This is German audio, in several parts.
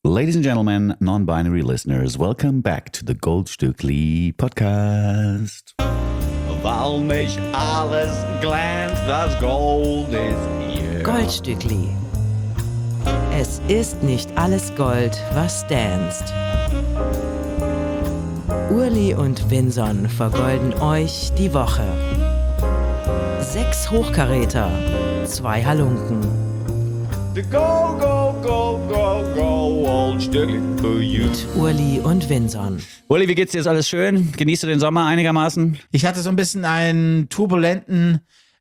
Ladies and gentlemen, non-binary listeners, welcome back to the Goldstückli Podcast. Weil nicht alles glänzt, das Gold ist hier. Goldstückli. Es ist nicht alles Gold, was danst. Urli und Vinson vergolden euch die Woche. 6 Hochkaräter, 2 Halunken. The go, go, go, go, go, Goldstückli for you. Mit Urli und Vinson. Uli, wie geht's dir? Ist alles schön? Genießt du den Sommer einigermaßen? Ich hatte so ein bisschen eine turbulente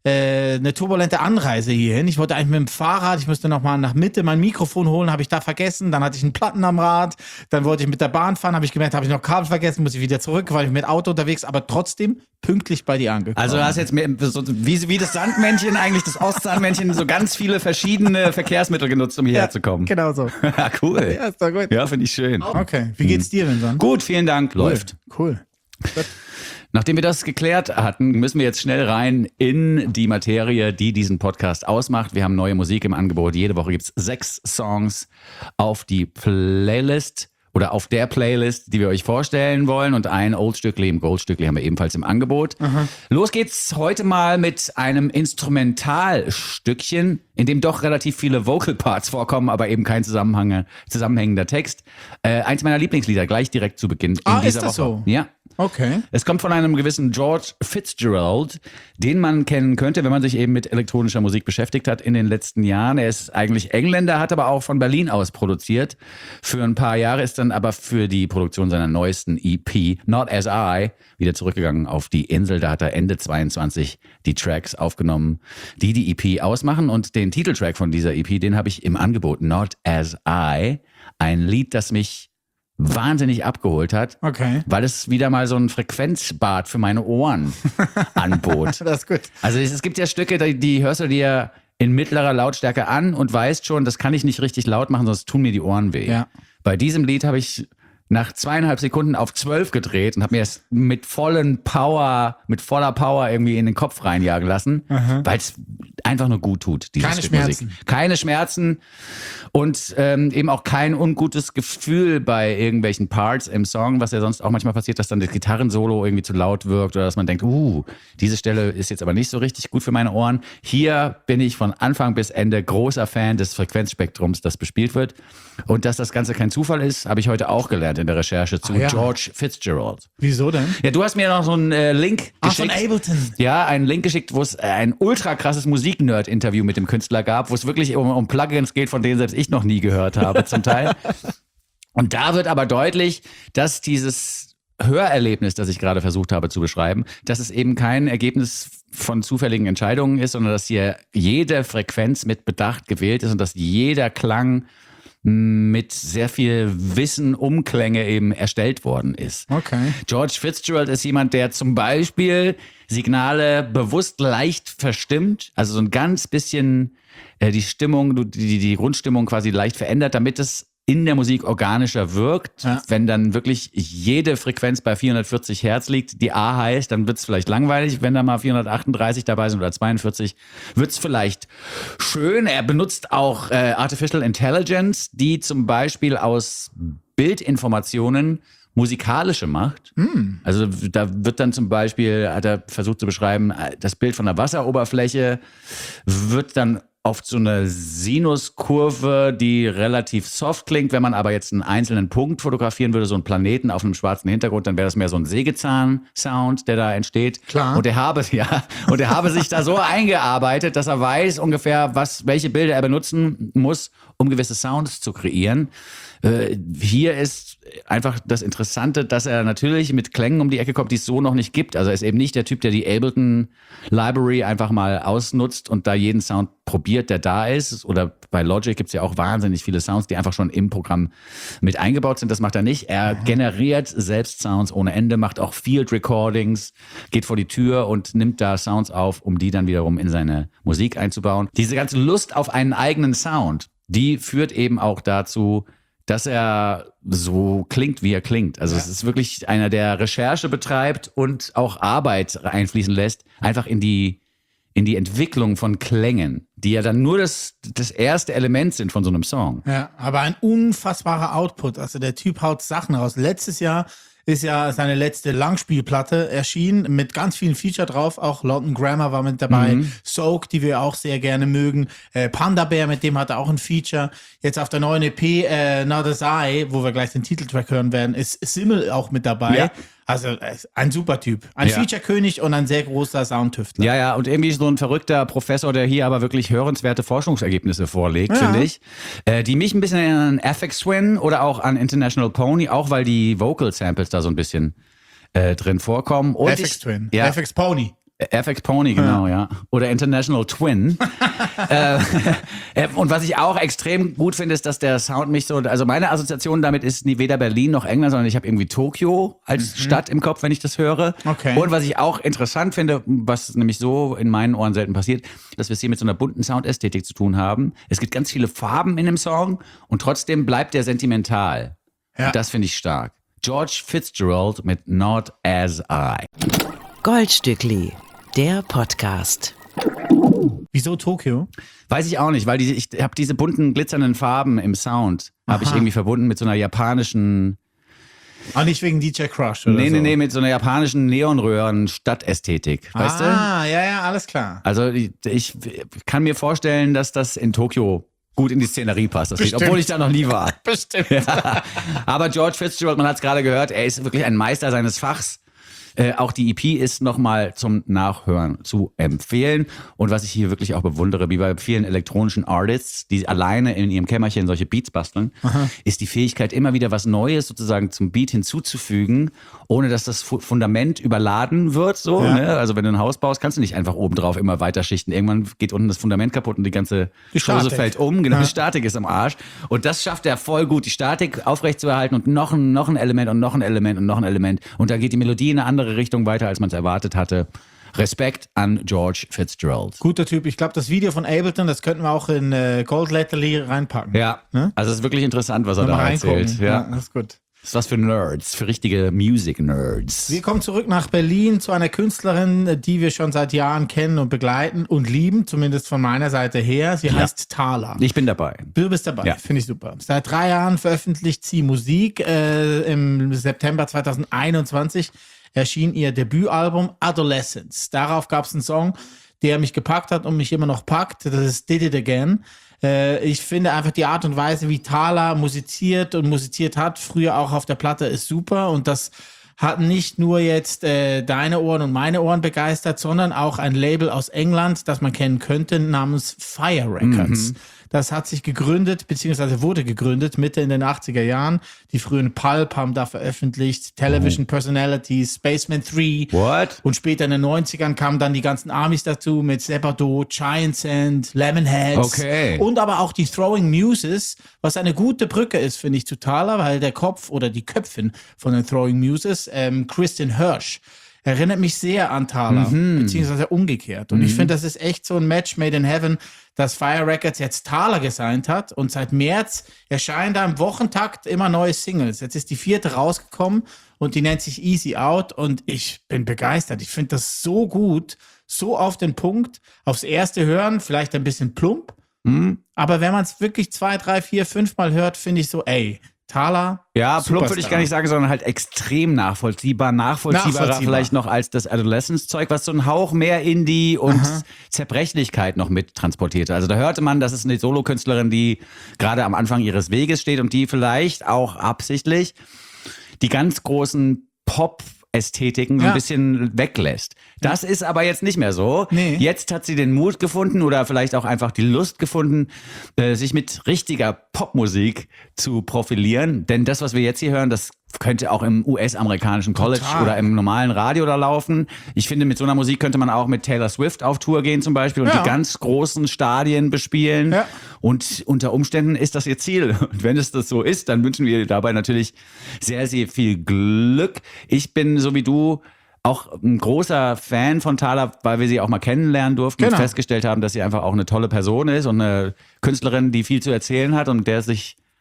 Anreise hierhin. Ich wollte eigentlich mit dem Fahrrad, ich musste nochmal nach Mitte mein Mikrofon holen, habe ich da vergessen. Dann hatte ich einen Platten am Rad. Dann wollte ich mit der Bahn fahren, habe ich gemerkt, habe ich noch Kabel vergessen, muss ich wieder zurück, weil ich mit Auto unterwegs, aber trotzdem pünktlich bei dir angekommen. Also du hast jetzt wie das Sandmännchen eigentlich, das Ostsandmännchen, so ganz viele verschiedene Verkehrsmittel genutzt, um hierher zu kommen. Genau so. Ja, cool. Ja, ist doch gut. Ja, finde ich schön. Okay, wie geht's dir, Vincent? Gut, vielen Dank. Läuft. Cool. Nachdem wir das geklärt hatten, müssen wir jetzt schnell rein in die Materie, die diesen Podcast ausmacht. Wir haben neue Musik im Angebot. Jede Woche gibt es 6 Songs auf die Playlist oder auf der Playlist, die wir euch vorstellen wollen. Und ein Oldstückli im Goldstückli haben wir ebenfalls im Angebot. Aha. Los geht's heute mal mit einem Instrumentalstückchen, in dem doch relativ viele Vocal Parts vorkommen, aber eben kein zusammenhängender Text. Eins meiner Lieblingslieder, gleich direkt zu Beginn in dieser ist das Woche. so? Ja. Okay. Es kommt von einem gewissen George Fitzgerald, den man kennen könnte, wenn man sich eben mit elektronischer Musik beschäftigt hat in den letzten Jahren. Er ist eigentlich Engländer, hat aber auch von Berlin aus produziert. Für ein paar Jahre ist dann aber für die Produktion seiner neuesten EP, Not As I, wieder zurückgegangen auf die Insel. Da hat er Ende 22 die Tracks aufgenommen, die EP ausmachen. Und den Titeltrack von dieser EP, den habe ich im Angebot, Not As I. Ein Lied, das mich wahnsinnig abgeholt hat, weil es wieder mal so ein Frequenzbad für meine Ohren anbot. Das ist gut. Also es gibt ja Stücke, die hörst du dir in mittlerer Lautstärke an und weißt schon, das kann ich nicht richtig laut machen, sonst tun mir die Ohren weh. Ja. Bei diesem Lied habe ich nach 2,5 Sekunden auf 12 gedreht und habe mir es mit voller Power irgendwie in den Kopf reinjagen lassen, weil es einfach nur gut tut, diese Keine Stück Schmerzen. Musik. Keine Schmerzen und eben auch kein ungutes Gefühl bei irgendwelchen Parts im Song, was ja sonst auch manchmal passiert, dass dann das Gitarrensolo irgendwie zu laut wirkt oder dass man denkt, diese Stelle ist jetzt aber nicht so richtig gut für meine Ohren. Hier bin ich von Anfang bis Ende großer Fan des Frequenzspektrums, das bespielt wird. Und dass das Ganze kein Zufall ist, habe ich heute auch gelernt in der Recherche zu George Fitzgerald. Wieso denn? Ja, du hast mir noch so einen Link geschickt. Von Ableton. Ja, einen Link geschickt, wo es ein ultra krasses Musik-Nerd-Interview mit dem Künstler gab, wo es wirklich um Plugins geht, von denen selbst ich noch nie gehört habe zum Teil. Und da wird aber deutlich, dass dieses Hörerlebnis, das ich gerade versucht habe zu beschreiben, dass es eben kein Ergebnis von zufälligen Entscheidungen ist, sondern dass hier jede Frequenz mit Bedacht gewählt ist und dass jeder Klang mit sehr viel Wissen, Umklänge eben erstellt worden ist. Okay. George Fitzgerald ist jemand, der zum Beispiel Signale bewusst leicht verstimmt, also so ein ganz bisschen die Stimmung, die Grundstimmung quasi leicht verändert, damit es in der Musik organischer wirkt. Ja. Wenn dann wirklich jede Frequenz bei 440 Hertz liegt, die A heißt, dann wird es vielleicht langweilig. Wenn da mal 438 dabei sind oder 42, wird es vielleicht schön. Er benutzt auch Artificial Intelligence, die zum Beispiel aus Bildinformationen musikalische macht. Also da wird dann zum Beispiel, hat er versucht zu beschreiben, das Bild von der Wasseroberfläche wird dann auf so eine Sinuskurve, die relativ soft klingt. Wenn man aber jetzt einen einzelnen Punkt fotografieren würde, so einen Planeten auf einem schwarzen Hintergrund, dann wäre das mehr so ein Sägezahn-Sound, der da entsteht. Klar. Und er habe sich da so eingearbeitet, dass er weiß ungefähr, welche Bilder er benutzen muss, um gewisse Sounds zu kreieren. Hier ist einfach das Interessante, dass er natürlich mit Klängen um die Ecke kommt, die es so noch nicht gibt. Also er ist eben nicht der Typ, der die Ableton Library einfach mal ausnutzt und da jeden Sound probiert, der da ist. Oder bei Logic gibt es ja auch wahnsinnig viele Sounds, die einfach schon im Programm mit eingebaut sind. Das macht er nicht. Er generiert selbst Sounds ohne Ende, macht auch Field Recordings, geht vor die Tür und nimmt da Sounds auf, um die dann wiederum in seine Musik einzubauen. Diese ganze Lust auf einen eigenen Sound, die führt eben auch dazu, dass er so klingt, wie er klingt. Also es ist wirklich einer, der Recherche betreibt und auch Arbeit einfließen lässt, einfach in die in die Entwicklung von Klängen, die ja dann nur das erste Element sind von so einem Song. Ja, aber ein unfassbarer Output. Also der Typ haut Sachen raus. Letztes Jahr ist ja seine letzte Langspielplatte erschienen mit ganz vielen Feature drauf. Auch London Grammar war mit dabei. Soak, die wir auch sehr gerne mögen. Panda Bear, mit dem hat er auch ein Feature. Jetzt auf der neuen EP Not As I, wo wir gleich den Titeltrack hören werden, ist Simmel auch mit dabei. Ja. Also ein super Typ. Ein Feature-König und ein sehr großer Soundtüftler. Ja, ja, und irgendwie so ein verrückter Professor, der hier aber wirklich hörenswerte Forschungsergebnisse vorlegt, finde ich. Die mich ein bisschen erinnern an Aphex Twin oder auch an International Pony, auch weil die Vocal Samples da so ein bisschen drin vorkommen. Und Aphex Twin. Ja. Aphex Pony. Aphex Pony, genau, ja. Oder International Twin. Und was ich auch extrem gut finde, ist, dass der Sound mich so, also meine Assoziation damit ist weder Berlin noch England, sondern ich habe irgendwie Tokio als Stadt im Kopf, wenn ich das höre. Okay. Und was ich auch interessant finde, was nämlich so in meinen Ohren selten passiert, dass wir es hier mit so einer bunten Soundästhetik zu tun haben. Es gibt ganz viele Farben in dem Song und trotzdem bleibt der sentimental. Ja. Und das finde ich stark. George Fitzgerald mit Not As I. Goldstückli, der Podcast. Wieso Tokio? Weiß ich auch nicht, weil ich habe diese bunten, glitzernden Farben im Sound, habe ich irgendwie verbunden mit so einer japanischen, Nicht wegen DJ Crush oder so? nee, mit so einer japanischen Neonröhren-Stadtästhetik, weißt du? Ja, alles klar. Also ich kann mir vorstellen, dass das in Tokio gut in die Szenerie passt, das Lied, Bestimmt. obwohl ich da noch nie war. Bestimmt. Ja. Aber George Fitzgerald, man hat es gerade gehört, er ist wirklich ein Meister seines Fachs. Auch die EP ist nochmal zum Nachhören zu empfehlen. Und was ich hier wirklich auch bewundere, wie bei vielen elektronischen Artists, die alleine in ihrem Kämmerchen solche Beats basteln, ist die Fähigkeit, immer wieder was Neues sozusagen zum Beat hinzuzufügen, ohne dass das Fundament überladen wird. So, Ja. ne? Also wenn du ein Haus baust, kannst du nicht einfach obendrauf immer weiter schichten. Irgendwann geht unten das Fundament kaputt und die ganze Chose Statik. fällt um. Genau, die Statik ist am Arsch. Und das schafft er voll gut, die Statik aufrechtzuerhalten und noch ein Element und noch ein Element und noch ein Element. Und da geht die Melodie in eine andere Richtung weiter, als man es erwartet hatte. Respekt an George Fitzgerald. Guter Typ. Ich glaube, das Video von Ableton, das könnten wir auch in Gold Letterly reinpacken. Ja, Ne? also es ist wirklich interessant, was er da Mal erzählt. reingucken. Ja. Das ist gut. Das ist was für Nerds, für richtige Music-Nerds. Wir kommen zurück nach Berlin zu einer Künstlerin, die wir schon seit Jahren kennen und begleiten und lieben, zumindest von meiner Seite her. Sie heißt Thala. Ich bin dabei. Du bist dabei, Ja. finde ich super. Seit 3 Jahren veröffentlicht sie Musik. Im September 2021 erschien ihr Debütalbum Adolescence. Darauf gab es einen Song, der mich gepackt hat und mich immer noch packt. Das ist Did It Again. Ich finde einfach die Art und Weise, wie Thala musiziert hat, früher auch auf der Platte, ist super. Und das hat nicht nur jetzt deine Ohren und meine Ohren begeistert, sondern auch ein Label aus England, das man kennen könnte, namens Fire Records. Das hat sich gegründet, beziehungsweise wurde gegründet, Mitte in den 80er Jahren. Die frühen Pulp haben da veröffentlicht, Television Personalities, Spaceman 3. What? Und später in den 90ern kamen dann die ganzen Armies dazu mit Sebado, Giant Sand, Lemonheads. Okay. Und aber auch die Throwing Muses, was eine gute Brücke ist, finde ich, zu Thala, weil der Kopf oder die Köpfin von den Throwing Muses, Kristin Hirsch, erinnert mich sehr an Thala, beziehungsweise umgekehrt. Und ich finde, das ist echt so ein Match made in heaven, dass Fire Records jetzt Thala gesigned hat und seit März erscheinen da im Wochentakt immer neue Singles. Jetzt ist die 4. rausgekommen und die nennt sich Easy Out und ich bin begeistert. Ich finde das so gut, so auf den Punkt. Aufs erste Hören vielleicht ein bisschen plump, aber wenn man es wirklich 2, 3, 4, 5 Mal hört, finde ich so, ey, Thala. Ja, plump würde ich Superstar. gar nicht sagen, sondern halt extrem nachvollziehbarer vielleicht noch als das Adolescence-Zeug, was so einen Hauch mehr Indie und Zerbrechlichkeit noch mit transportierte. Also da hörte man, das ist eine Solokünstlerin, die gerade am Anfang ihres Weges steht und die vielleicht auch absichtlich die ganz großen Pop-Ästhetiken so ein Ja. bisschen weglässt. Das ist aber jetzt nicht mehr so. Nee. Jetzt hat sie den Mut gefunden oder vielleicht auch einfach die Lust gefunden, sich mit richtiger Popmusik zu profilieren. Denn das, was wir jetzt hier hören, das könnte auch im US-amerikanischen College Total. oder im normalen Radio da laufen. Ich finde, mit so einer Musik könnte man auch mit Taylor Swift auf Tour gehen zum Beispiel und Ja. die ganz großen Stadien bespielen. Ja. Und unter Umständen ist das ihr Ziel. Und wenn es das so ist, dann wünschen wir ihr dabei natürlich sehr, sehr viel Glück. Ich bin, so wie du, auch ein großer Fan von Thala, weil wir sie auch mal kennenlernen durften Genau. und festgestellt haben, dass sie einfach auch eine tolle Person ist und eine Künstlerin, die viel zu erzählen hat und der es sich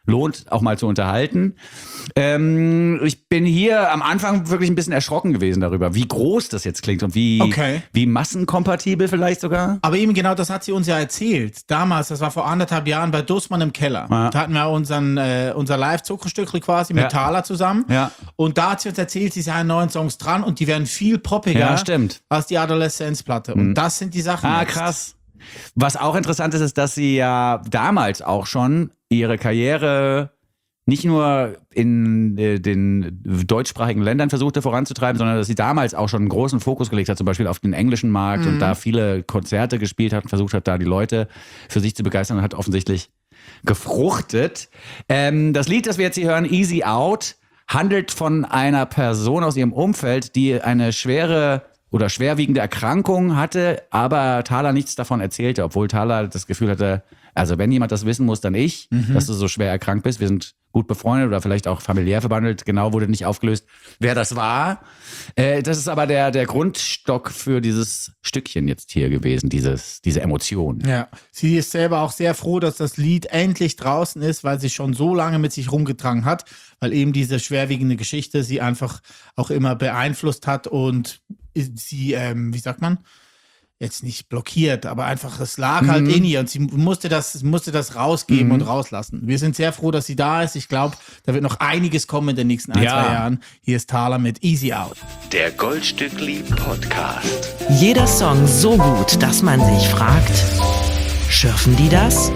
lohnt auch mal zu unterhalten. Ich bin hier am Anfang wirklich ein bisschen erschrocken gewesen darüber, wie groß das jetzt klingt und wie massenkompatibel vielleicht sogar. Aber eben genau das hat sie uns ja erzählt. Damals, das war vor 1,5 Jahren bei Dussmann im Keller. Ja. Da hatten wir unser Live-Zuckerstückchen quasi mit Thaler zusammen. Ja. Und da hat sie uns erzählt, sie seien 9 Songs dran und die werden viel poppiger Ja, stimmt. als die Adoleszenz-Platte. Und das sind die Sachen. Ah, jetzt. krass. Was auch interessant ist, ist, dass sie ja damals auch schon ihre Karriere nicht nur in den deutschsprachigen Ländern versuchte voranzutreiben, sondern dass sie damals auch schon einen großen Fokus gelegt hat, zum Beispiel auf den englischen Markt und da viele Konzerte gespielt hat und versucht hat, da die Leute für sich zu begeistern und hat offensichtlich gefruchtet. Das Lied, das wir jetzt hier hören, Easy Out, handelt von einer Person aus ihrem Umfeld, die eine schwere oder schwerwiegende Erkrankung hatte, aber Thaler nichts davon erzählte, obwohl Thaler das Gefühl hatte, also wenn jemand das wissen muss, dann ich, dass du so schwer erkrankt bist. Wir sind gut befreundet oder vielleicht auch familiär verbandelt. Genau wurde nicht aufgelöst, wer das war. Das ist aber der Grundstock für dieses Stückchen jetzt hier gewesen, diese Emotion. Ja, sie ist selber auch sehr froh, dass das Lied endlich draußen ist, weil sie schon so lange mit sich rumgetragen hat, weil eben diese schwerwiegende Geschichte sie einfach auch immer beeinflusst hat und sie, wie sagt man, jetzt nicht blockiert, aber einfach, es lag halt in ihr und sie musste das rausgeben und rauslassen. Wir sind sehr froh, dass sie da ist. Ich glaube, da wird noch einiges kommen in den nächsten 1-2 Jahren. Hier ist Thaler mit Easy Out. Der Goldstückli Podcast. Jeder Song so gut, dass man sich fragt, schürfen die das?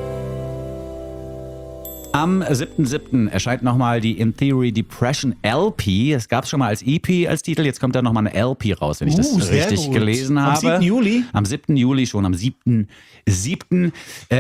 Am 7.7. erscheint nochmal die In Theory Depression LP. Es gab es schon mal als EP als Titel, jetzt kommt da nochmal eine LP raus, wenn ich das sehr richtig gut. gelesen Am habe. 7. Juli? Am 7. Juli schon, am 7.7.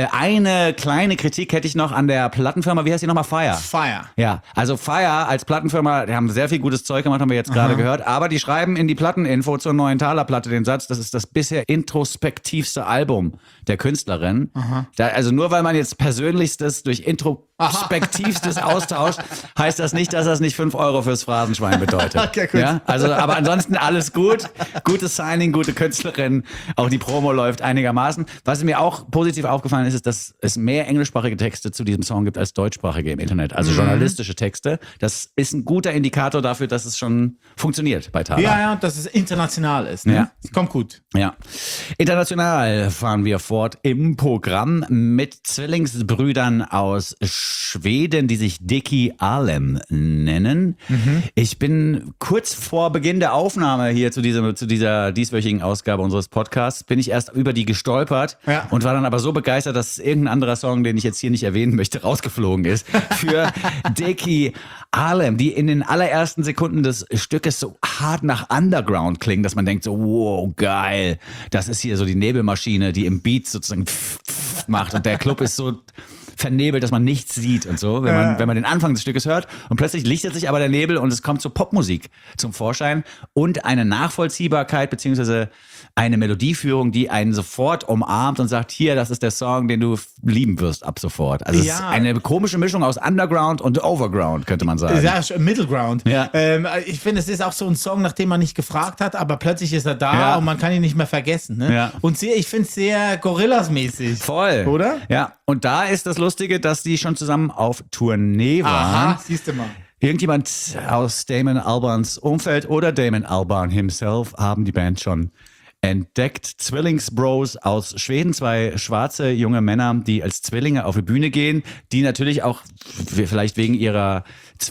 Eine kleine Kritik hätte ich noch an der Plattenfirma, wie heißt die nochmal? Fire. Fire. Ja, also Fire als Plattenfirma, die haben sehr viel gutes Zeug gemacht, haben wir jetzt gerade gehört, aber die schreiben in die Platteninfo zur neuen Thaler-Platte den Satz, das ist das bisher introspektivste Album der Künstlerin. Also nur weil man jetzt Persönlichstes durch Introspektivstes austauscht, heißt das nicht, dass das nicht 5 Euro fürs Phrasenschwein bedeutet. Okay, gut. Ja, also, aber ansonsten alles gut. Gutes Signing, gute Künstlerin. Auch die Promo läuft einigermaßen. Was mir auch positiv aufgefallen ist, dass es mehr englischsprachige Texte zu diesem Song gibt als deutschsprachige im Internet. Also journalistische Texte. Das ist ein guter Indikator dafür, dass es schon funktioniert bei Thaler. Ja, dass es international ist. Ne? Ja. Kommt gut. Ja. International fahren wir fort im Programm mit Zwillingsbrüdern aus Schweden, die sich Dicky Alem nennen. Ich bin kurz vor Beginn der Aufnahme hier zu dieser dieswöchigen Ausgabe unseres Podcasts, bin ich erst über die gestolpert und war dann aber so begeistert, dass irgendein anderer Song, den ich jetzt hier nicht erwähnen möchte, rausgeflogen ist. Für Dicky Alem, die in den allerersten Sekunden des Stückes so hart nach Underground klingen, dass man denkt so, wow, geil. Das ist hier so die Nebelmaschine, die im Beat sozusagen macht und der Club ist so vernebelt, dass man nichts sieht und so, wenn man den Anfang des Stückes hört und plötzlich lichtet sich aber der Nebel und es kommt zur Popmusik zum Vorschein und eine Nachvollziehbarkeit beziehungsweise eine Melodieführung, die einen sofort umarmt und sagt, hier, das ist der Song, den du lieben wirst ab sofort. Also es ist eine komische Mischung aus Underground und Overground, könnte man sagen. Ja, Middle Ground. Ja. Ich finde, es ist auch so ein Song, nach dem man nicht gefragt hat, aber plötzlich ist er da und man kann ihn nicht mehr vergessen. Ne? Ja. Und ich finde es sehr Gorillas-mäßig. Voll. Oder? Ja. Und da ist das Lustige, dass die schon zusammen auf Tournee waren. Aha, siehst du mal. Irgendjemand aus Damon Albans Umfeld oder Damon Albarn himself haben die Band schon entdeckt. Zwillingsbros aus Schweden, 2 schwarze junge Männer, die als Zwillinge auf die Bühne gehen, die natürlich auch vielleicht wegen ihrer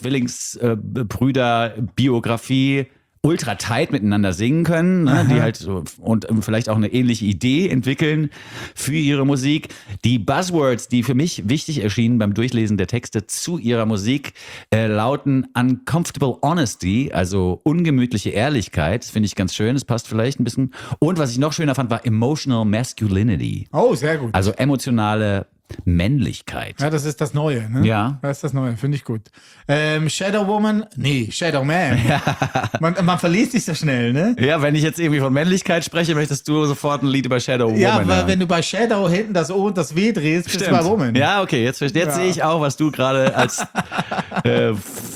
Zwillingsbrüder-Biografie ultra tight miteinander singen können, ne? Die halt so und vielleicht auch eine ähnliche Idee entwickeln für ihre Musik. Die Buzzwords, die für mich wichtig erschienen beim Durchlesen der Texte zu ihrer Musik, lauten Uncomfortable Honesty, also ungemütliche Ehrlichkeit. Das finde ich ganz schön, das passt vielleicht ein bisschen. Und was ich noch schöner fand, war Emotional Masculinity. Oh, sehr gut. Also emotionale Männlichkeit. Ja, das ist das Neue, ne? Ja. Das ist das Neue, finde ich gut. Shadow Woman, Shadow Man. Man verliest sich so schnell, ne? Ja, wenn ich jetzt irgendwie von Männlichkeit spreche, möchtest du sofort ein Lied über Shadow Woman Ja, weil hören. wenn du bei Shadow hinten das O und das W drehst, bist du bei Woman. Ja, okay, jetzt sehe ich auch, was du gerade als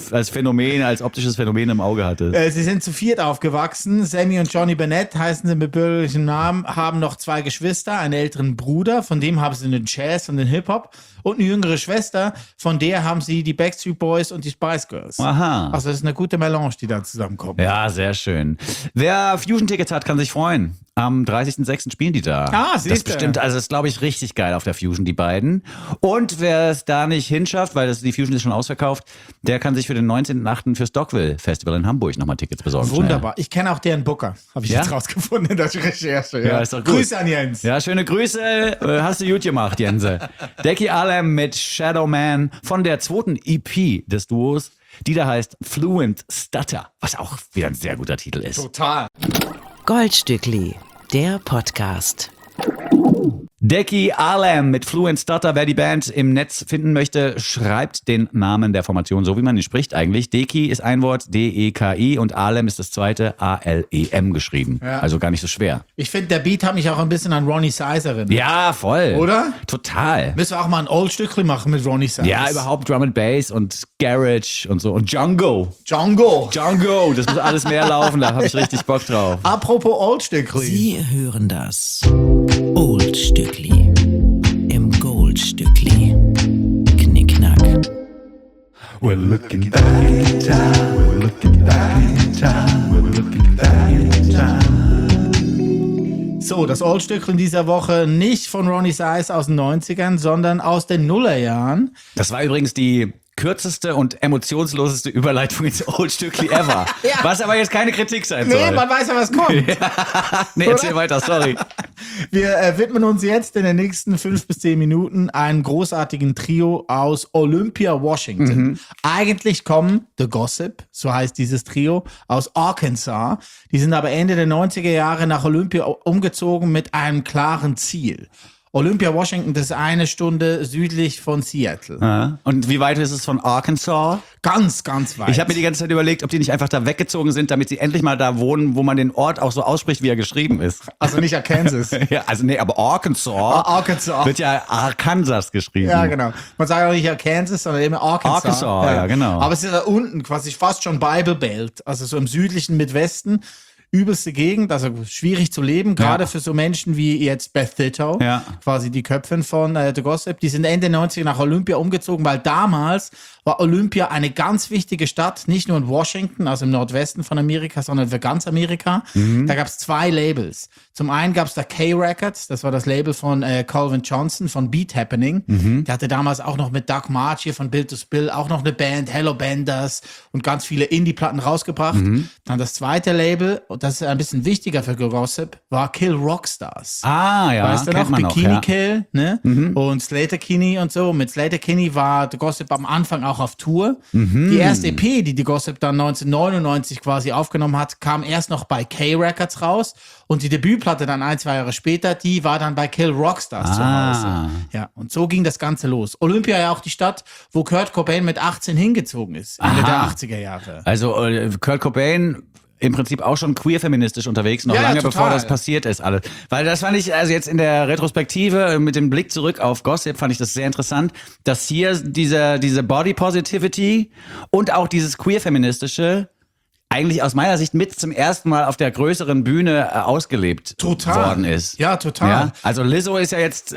als Phänomen, als optisches Phänomen im Auge hattest. Sie sind zu viert aufgewachsen. Sammy und Johnny Burnett heißen sie mit bürgerlichem Namen, haben noch 2 Geschwister, einen älteren Bruder, von dem haben sie den Jazz und den Hip-Hop und eine jüngere Schwester, von der haben sie die Backstreet Boys und die Spice Girls. Aha. Also das ist eine gute Melange, die da zusammenkommt. Ja, sehr schön. Wer Fusion-Tickets hat, kann sich freuen. Am 30.06. spielen die da. siehste. Das bestimmt, also das ist, glaube ich, richtig geil auf der Fusion, die beiden. Und wer es da nicht hinschafft, weil die Fusion ist schon ausverkauft, der kann sich für den 19.08. fürs Dogville Festival in Hamburg nochmal Tickets besorgen. Wunderbar. Ich kenne auch deren Booker, habe ich Ja? jetzt rausgefunden in der Recherche. Ja, ist doch gut. Grüße an Jens. Ja, schöne Grüße. Hast du gut gemacht, Jense. Decky Alem mit Shadow Man von der 2. EP des Duos, die da heißt Fluent Stutter, was auch wieder ein sehr guter Titel ist. Total. Goldstückli, der Podcast. Decky Alem mit Fluent Stutter. Wer die Band im Netz finden möchte, schreibt den Namen der Formation, so wie man ihn spricht eigentlich. Decky ist ein Wort, D-E-K-I und Alem ist das zweite, A-L-E-M geschrieben. Ja. Also gar nicht so schwer. Ich finde, der Beat hat mich auch ein bisschen an Ronnie Size erinnert. Ja, voll. Oder? Total. Müssen wir auch mal ein Old-Stückchen machen mit Ronnie Size. Ja, überhaupt Drum and Bass und Garage und so. Und Django. Django. Django, das muss alles mehr laufen, da habe ich richtig Bock drauf. Apropos Old-Stückchen. Sie hören das Oldstückli im Goldstückli. Knickknack. We're looking back in time. We're looking back in time. We're looking back in time. So, das Old-Stückchen dieser Woche nicht von Ronnie Size aus den 90ern, sondern aus den Nullerjahren. Das war übrigens die kürzeste und emotionsloseste Überleitung ins Old-Stückli ever. Ja. Was aber jetzt keine Kritik sein soll. Nee, man weiß ja, was kommt. Nee, erzähl weiter, sorry. Wir widmen uns jetzt in den nächsten 5 bis 10 Minuten einem großartigen Trio aus Olympia, Washington. Eigentlich kommen The Gossip, so heißt dieses Trio, aus Arkansas. Die sind aber Ende der 90er Jahre nach Olympia umgezogen mit einem klaren Ziel. Olympia, Washington, das ist 1 Stunde südlich von Seattle. Ja. Und wie weit ist es von Arkansas? Ganz, ganz weit. Ich habe mir die ganze Zeit überlegt, ob die nicht einfach da weggezogen sind, damit sie endlich mal da wohnen, wo man den Ort auch so ausspricht, wie er geschrieben ist. Also nicht Arkansas. Ja, also nee, aber Arkansas Arkansas. wird ja Arkansas geschrieben. Ja, genau. Man sagt auch nicht Arkansas, sondern immer Arkansas. Arkansas, ja, genau. Aber es ist da unten, quasi fast schon Bible Belt, also so im südlichen Midwesten. Übelste Gegend, also schwierig zu leben, gerade für so Menschen wie jetzt Beth Ditto, Ja. quasi die Köpfin von The Gossip. Die sind Ende 90er nach Olympia umgezogen, weil damals war Olympia eine ganz wichtige Stadt, nicht nur in Washington, also im Nordwesten von Amerika, sondern für ganz Amerika. Da gab es 2 Labels. Zum einen gab es da K-Records, das war das Label von Calvin Johnson von Beat Happening. Der hatte damals auch noch mit Doug March hier von Bill to Spill auch noch eine Band, Hello Benders und ganz viele Indie-Platten rausgebracht. Dann das zweite Label, und das ist ein bisschen wichtiger für Gossip, war Kill Rockstars. Ah, ja, Weißt du kennt noch? man noch, Bikini ja. Kill, ne? Und Slater Kinney und so. Mit Slater Kinney war The Gossip am Anfang auch auf Tour. Die erste EP, die The Gossip dann 1999 quasi aufgenommen hat, kam erst noch bei K-Records raus. Und die Debütplatte dann 1-2 Jahre später, die war dann bei Kill Rockstars zu Hause. Ja, und so ging das Ganze los. Olympia ja auch die Stadt, wo Kurt Cobain mit 18 hingezogen ist, Ende der 80er Jahre. Also Kurt Cobain im Prinzip auch schon queer-feministisch unterwegs, noch Ja, lange total. bevor das passiert ist alles. Weil das fand ich, also jetzt in der Retrospektive, mit dem Blick zurück auf Gossip, fand ich das sehr interessant, dass hier diese Body Positivity und auch dieses queer-feministische eigentlich aus meiner Sicht mit zum ersten Mal auf der größeren Bühne ausgelebt worden ist. Ja, total. Ja? Also Lizzo ist ja jetzt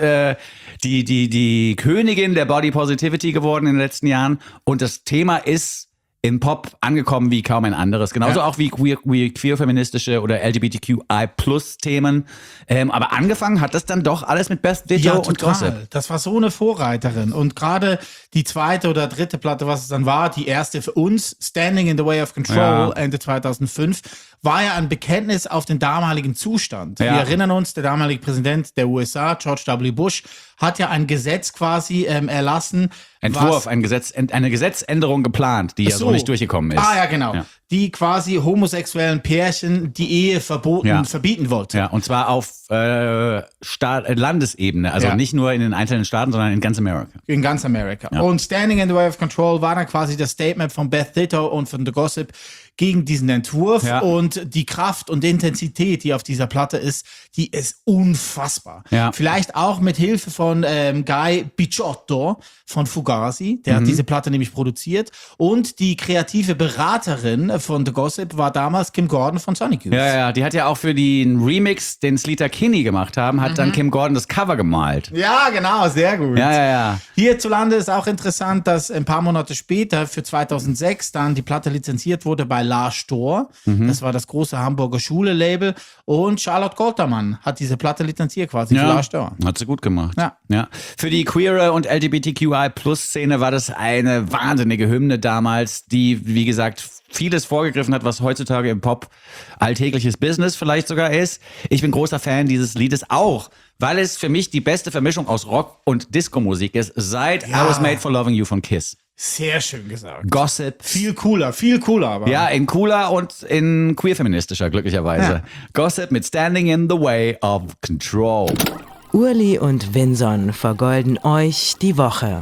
die Königin der Body Positivity geworden in den letzten Jahren und das Thema ist im Pop angekommen wie kaum ein anderes. Genauso auch wie queer-feministische oder LGBTQI+-Themen. Aber angefangen hat das dann doch alles mit Beth Ditto und Gossip. Das war so eine Vorreiterin. Und gerade die 2. oder 3. Platte, was es dann war, die erste für uns, Standing in the Way of Control, Ende 2005, war ja ein Bekenntnis auf den damaligen Zustand. Wir erinnern uns, der damalige Präsident der USA, George W. Bush, hat ja ein Gesetz quasi erlassen. Eine Gesetzänderung geplant, die ja so nicht durchgekommen ist. Ah ja, genau. Ja. Die quasi homosexuellen Pärchen die Ehe verbieten wollte. Ja, und zwar auf Landesebene, also nicht nur in den einzelnen Staaten, sondern in ganz Amerika. In ganz Amerika. Und Standing in the Way of Control war dann quasi das Statement von Beth Ditto und von The Gossip gegen diesen Entwurf Ja. und die Kraft und Intensität, die auf dieser Platte ist, die ist unfassbar. Ja. Vielleicht auch mit Hilfe von Guy Picciotto von Fugazi, der Mhm. hat diese Platte nämlich produziert, und die kreative Beraterin von The Gossip war damals Kim Gordon von Sonic Youth. Ja, die hat ja auch für den Remix, den Sleater Kinney gemacht haben, hat dann Kim Gordon das Cover gemalt. Ja, genau, sehr gut. Ja. Hierzulande ist auch interessant, dass ein paar Monate später, für 2006, dann die Platte lizenziert wurde bei La Stor. Das war das große Hamburger Schule-Label. Und Charlotte Goltermann hat diese Platte lizenziert quasi für La Stor. Hat sie gut gemacht. Ja. Für die queere und LGBTQI-Plus-Szene war das eine wahnsinnige Hymne damals, die, wie gesagt, vieles vorgegriffen hat, was heutzutage im Pop alltägliches Business vielleicht sogar ist. Ich bin großer Fan dieses Liedes auch, weil es für mich die beste Vermischung aus Rock und Disco-Musik ist, seit I Was Made for Loving You von Kiss. Sehr schön gesagt. Gossip. Viel cooler aber. Ja, in cooler und in queer-feministischer, glücklicherweise. Ja. Gossip mit Standing in the Way of Control. Urli und Vinson vergolden euch die Woche.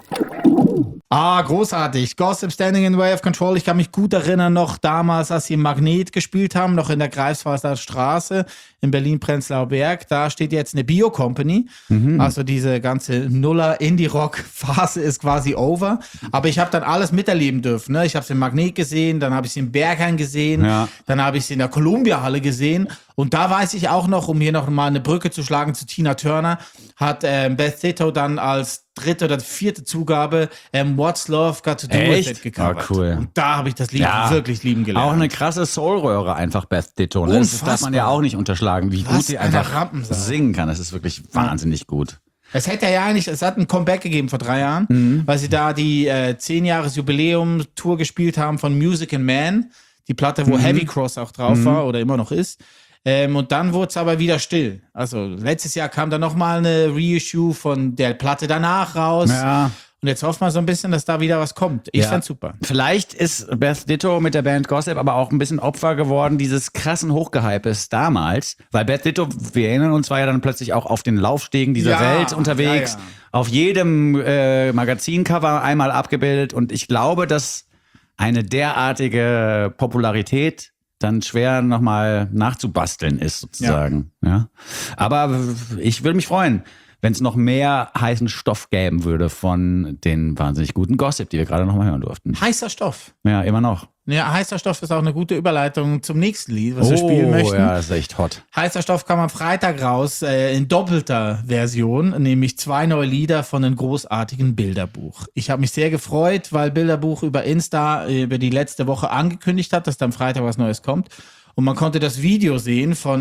Großartig. Gossip, Standing in the Way of Control. Ich kann mich gut erinnern, noch damals, als sie im Magnet gespielt haben, noch in der Greifswalder Straße in Berlin-Prenzlauer Berg. Da steht jetzt eine Bio-Company. Also diese ganze Nuller-Indie-Rock-Phase ist quasi over. Aber ich habe dann alles miterleben dürfen. Ne? Ich habe sie im Magnet gesehen, dann habe ich sie im Berghain gesehen, dann habe ich sie in der Columbia-Halle gesehen. Und da weiß ich auch noch, um hier noch mal eine Brücke zu schlagen zu Tina Turner, hat Beth Ditto dann als dritte oder vierte Zugabe What's Love Got to Do Echt? With It gecovert. Cool. Und da habe ich das Lied wirklich lieben gelernt. Auch eine krasse Soulröhre einfach, Beth Ditto. Ne? Das darf man Unfassbar. ja auch nicht unterschlagen, wie Was gut sie eine einfach Rampensau. singen kann. Das ist wirklich wahnsinnig gut. Es hat ein Comeback gegeben vor 3 Jahren, weil sie da die 10-Jahres-Jubiläum-Tour gespielt haben von Music and Man. Die Platte, wo Heavy Cross auch drauf war oder immer noch ist. Und dann wurde es aber wieder still. Also letztes Jahr kam dann nochmal eine Reissue von der Platte danach raus. Ja. Und jetzt hofft man so ein bisschen, dass da wieder was kommt. Ich fand's super. Vielleicht ist Beth Ditto mit der Band Gossip aber auch ein bisschen Opfer geworden dieses krassen Hochgehypes damals. Weil Beth Ditto, wir erinnern uns, war ja dann plötzlich auch auf den Laufstegen dieser Welt unterwegs. ja. Auf jedem Magazincover einmal abgebildet. Und ich glaube, dass eine derartige Popularität dann schwer nochmal nachzubasteln ist, sozusagen. Ja. Aber ich würde mich freuen, wenn es noch mehr heißen Stoff geben würde von den wahnsinnig guten Gossip, die wir gerade nochmal hören durften. Heißer Stoff. Ja, immer noch. Ja, heißer Stoff ist auch eine gute Überleitung zum nächsten Lied, was wir spielen möchten. Ja, ist echt hot. Heißer Stoff kam am Freitag raus, in doppelter Version, nämlich 2 neue Lieder von einem großartigen Bilderbuch. Ich habe mich sehr gefreut, weil Bilderbuch über Insta über die letzte Woche angekündigt hat, dass da am Freitag was Neues kommt. Und man konnte das Video sehen von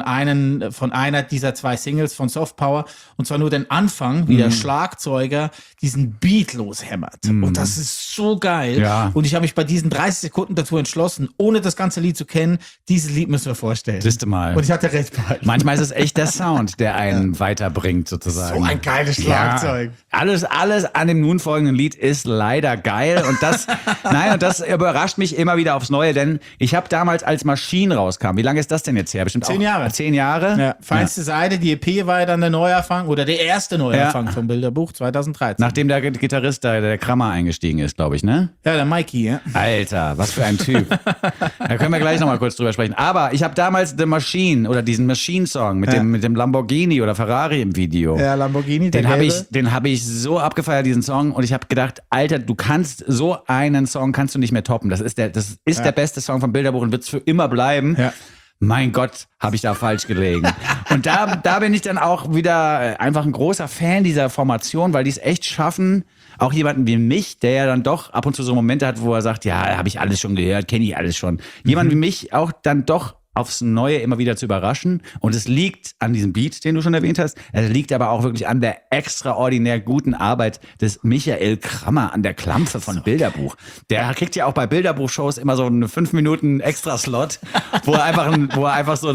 einer dieser 2 Singles von Soft Power. Und zwar nur den Anfang, wie der Schlagzeuger diesen Beat loshämmert. Und das ist so geil. Ja. Und ich habe mich bei diesen 30 Sekunden dazu entschlossen, ohne das ganze Lied zu kennen, dieses Lied müssen wir vorstellen. Siehste mal. Und ich hatte recht behalten. Manchmal ist es echt der Sound, der einen weiterbringt, sozusagen. So ein geiles Schlagzeug. Ja, alles an dem nun folgenden Lied ist leider geil. Und das, und das überrascht mich immer wieder aufs Neue, denn ich habe damals, als Machine rauskam, wie lange ist das denn jetzt her? Bestimmt 10 auch Jahre. 10 Jahre? Ja, feinste Seite, die EP war ja dann der Neuanfang oder der erste Neuanfang vom Bilderbuch 2013. Nachdem der Gitarrist, der Krammer eingestiegen ist, glaube ich, ne? Ja, der Mikey, ja. Alter, was für ein Typ. Da können wir gleich nochmal kurz drüber sprechen. Aber ich habe damals The Machine oder diesen Machine-Song mit dem Lamborghini oder Ferrari im Video. Ja, Lamborghini, der Den hab ich so abgefeiert, diesen Song. Und ich habe gedacht, Alter, du kannst so einen Song kannst du nicht mehr toppen. Das ist der beste Song vom Bilderbuch und wird es für immer bleiben. Ja. Mein Gott, habe ich da falsch gelegen. Und da bin ich dann auch wieder einfach ein großer Fan dieser Formation, weil die es echt schaffen, auch jemanden wie mich, der ja dann doch ab und zu so Momente hat, wo er sagt, ja, habe ich alles schon gehört, kenne ich alles schon. Jemanden wie mich auch dann doch aufs Neue immer wieder zu überraschen. Und es liegt an diesem Beat, den du schon erwähnt hast. Es liegt aber auch wirklich an der extraordinär guten Arbeit des Michael Krammer an der Klampfe von Bilderbuch. Der kriegt ja auch bei Bilderbuch-Shows immer so eine 5 Minuten Extra-Slot, wo er einfach so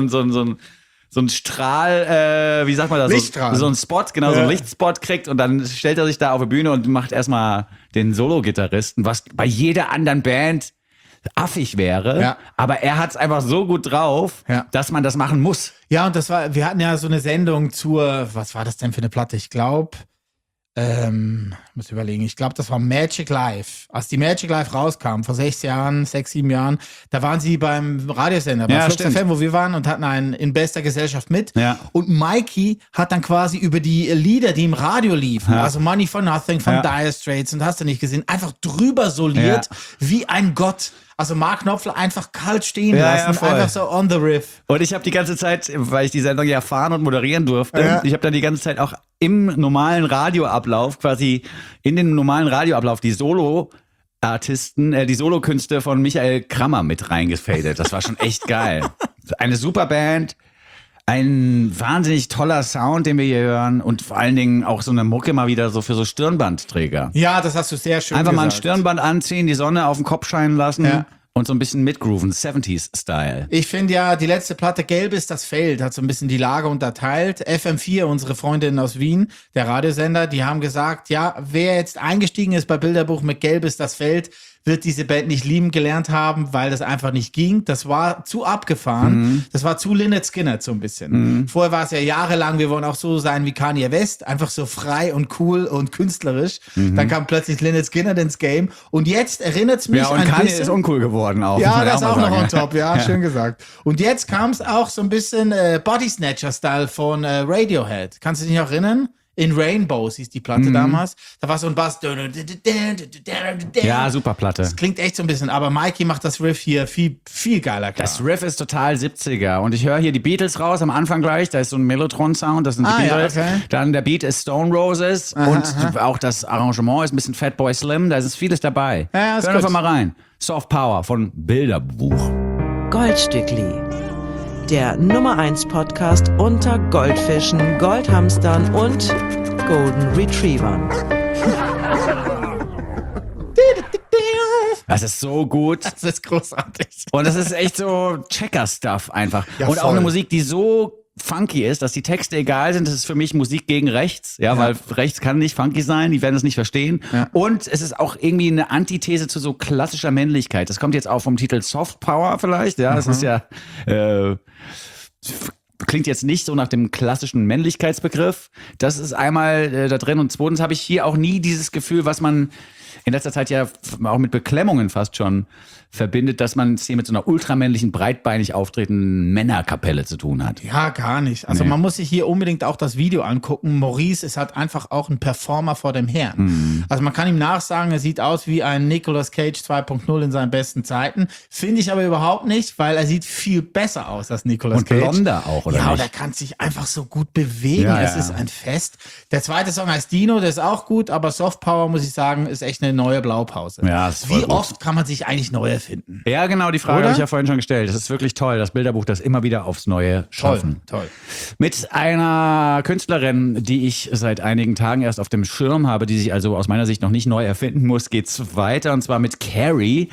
ein Strahl, wie sagt man das? Lichtstrahl. So ein Spot, genau, so ein Lichtspot kriegt und dann stellt er sich da auf die Bühne und macht erstmal den Solo-Gitarristen, was bei jeder anderen Band affig wäre, Ja. aber er hat es einfach so gut drauf, dass man das machen muss. Ja, und wir hatten ja so eine Sendung was war das denn für eine Platte? Ich glaube, muss überlegen, ich glaube, das war Magic Live. Als die Magic Live rauskam, vor 6 Jahren, 6, 7 Jahren, da waren sie beim Radiosender, bei Flux FM, wo wir waren und hatten einen in bester Gesellschaft mit. Ja. Und Mikey hat dann quasi über die Lieder, die im Radio liefen, also Money for Nothing von Dire Straits und hast du nicht gesehen, einfach drüber soliert wie ein Gott. Also Mark Knopfler einfach kalt stehen lassen, voll. einfach so on the riff. Und ich habe die ganze Zeit, weil ich die Sendung ja fahren und moderieren durfte, ich habe dann die ganze Zeit auch im normalen Radioablauf, quasi in den normalen Radioablauf, die Solo-Artisten, die Solokünste von Michael Krammer mit reingefadet. Das war schon echt geil. Eine super Band, ein wahnsinnig toller Sound, den wir hier hören und vor allen Dingen auch so eine Mucke mal wieder so für so Stirnbandträger. Ja, das hast du sehr schön Einfach gesagt. mal ein Stirnband anziehen, die Sonne auf den Kopf scheinen lassen. Ja. Und so ein bisschen mitgrooven, 70s-Style. Ich finde ja, die letzte Platte Gelb ist das Feld, hat so ein bisschen die Lage unterteilt. FM4, unsere Freundinnen aus Wien, der Radiosender, die haben gesagt, ja, wer jetzt eingestiegen ist bei Bilderbuch mit Gelb ist das Feld, wird diese Band nicht lieben gelernt haben, weil das einfach nicht ging. Das war zu abgefahren. Das war zu Lynyrd Skynyrd so ein bisschen. Vorher war es ja jahrelang, wir wollen auch so sein wie Kanye West, einfach so frei und cool und künstlerisch. Dann kam plötzlich Lynyrd Skynyrd ins Game. Und jetzt erinnert es mich Ja, und ein Kanye bisschen... ist uncool geworden auch. Ja, muss man das mal auch noch sagen. on top, ja, schön gesagt. Und jetzt kam es auch so ein bisschen Body Snatcher-Style von Radiohead. Kannst du dich noch erinnern? In Rainbows hieß die Platte damals. Da war so ein Bass. Ja, super Platte. Das klingt echt so ein bisschen, aber Mikey macht das Riff hier viel, viel geiler klar. Das Riff ist total 70er und ich höre hier die Beatles raus am Anfang gleich, da ist so ein Mellotron-Sound, das sind die ja, Beatles. okay. Dann der Beat ist Stone Roses und auch das Arrangement ist ein bisschen Fatboy Slim, da ist vieles dabei. Ja, ist Hören wir gut. einfach mal rein. Soft Power von Bilderbuch. Goldstückli. Der Nummer 1 Podcast unter Goldfischen, Goldhamstern und Golden Retrievern. Das ist so gut. Das ist großartig. Und das ist echt so Checker-Stuff einfach. Ja, und auch voll. eine Musik, die so funky ist, dass die Texte egal sind. Das ist für mich Musik gegen rechts. Ja, weil rechts kann nicht funky sein. Die werden es nicht verstehen. Ja. Und es ist auch irgendwie eine Antithese zu so klassischer Männlichkeit. Das kommt jetzt auch vom Titel Soft Power vielleicht. Ja, es ist ja, klingt jetzt nicht so nach dem klassischen Männlichkeitsbegriff. Das ist einmal da drin. Und zweitens habe ich hier auch nie dieses Gefühl, was man in letzter Zeit ja auch mit Beklemmungen fast schon verbindet, dass man es hier mit so einer ultramännlichen, breitbeinig auftretenden Männerkapelle zu tun hat. Ja, gar nicht. Also man muss sich hier unbedingt auch das Video angucken. Maurice ist halt einfach auch ein Performer vor dem Herrn. Also man kann ihm nachsagen, er sieht aus wie ein Nicolas Cage 2.0 in seinen besten Zeiten. Finde ich aber überhaupt nicht, weil er sieht viel besser aus als Nicolas Und Cage. blonder auch, oder ja, nicht? und er kann sich einfach so gut bewegen. Ja, Es ja. ist ein Fest. Der zweite Song heißt Dino, der ist auch gut, aber Soft Power, muss ich sagen, ist echt eine neue Blaupause. Ja, ist voll Wie gut. oft kann man sich eigentlich neu erfinden? Ja, genau, die Frage Oder? habe ich ja vorhin schon gestellt. Das ist wirklich toll, das Bilderbuch, das immer wieder aufs Neue schaffen. Toll. Mit einer Künstlerin, die ich seit einigen Tagen erst auf dem Schirm habe, die sich also aus meiner Sicht noch nicht neu erfinden muss, geht's weiter. Und zwar mit Carrie,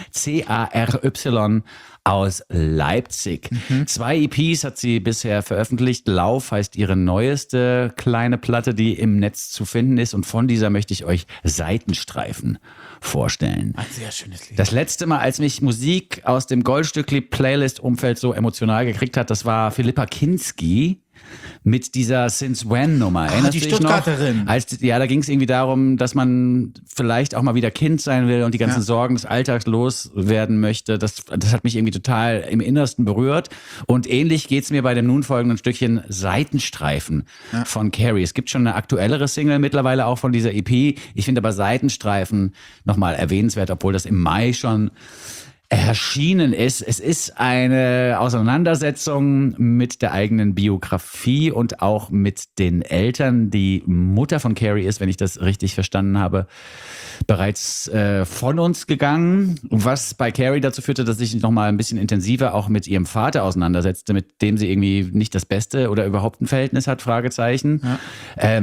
C-A-R-Y aus Leipzig. 2 EPs hat sie bisher veröffentlicht. Lauf heißt ihre neueste kleine Platte, die im Netz zu finden ist. Und von dieser möchte ich euch Seitenstreifen vorstellen. Ein sehr schönes Lied. Das letzte Mal, als mich Musik aus dem Goldstückli-Playlist-Umfeld so emotional gekriegt hat, das war Philippa Kinski mit dieser Since When-Nummer. Erinnerst die du dich Stuttgarterin. noch? Ja, da ging es irgendwie darum, dass man vielleicht auch mal wieder Kind sein will und die ganzen Sorgen des Alltags loswerden möchte. Das hat mich irgendwie total im Innersten berührt. Und ähnlich geht's mir bei dem nun folgenden Stückchen Seitenstreifen von Carrie. Es gibt schon eine aktuellere Single mittlerweile auch von dieser EP. Ich finde aber Seitenstreifen nochmal erwähnenswert, obwohl das im Mai schon erschienen ist. Es ist eine Auseinandersetzung mit der eigenen Biografie und auch mit den Eltern. Die Mutter von Carrie ist, wenn ich das richtig verstanden habe, bereits von uns gegangen, was bei Carrie dazu führte, dass ich noch mal ein bisschen intensiver auch mit ihrem Vater auseinandersetzte, mit dem sie irgendwie nicht das Beste oder überhaupt ein Verhältnis hat, Fragezeichen. Ja.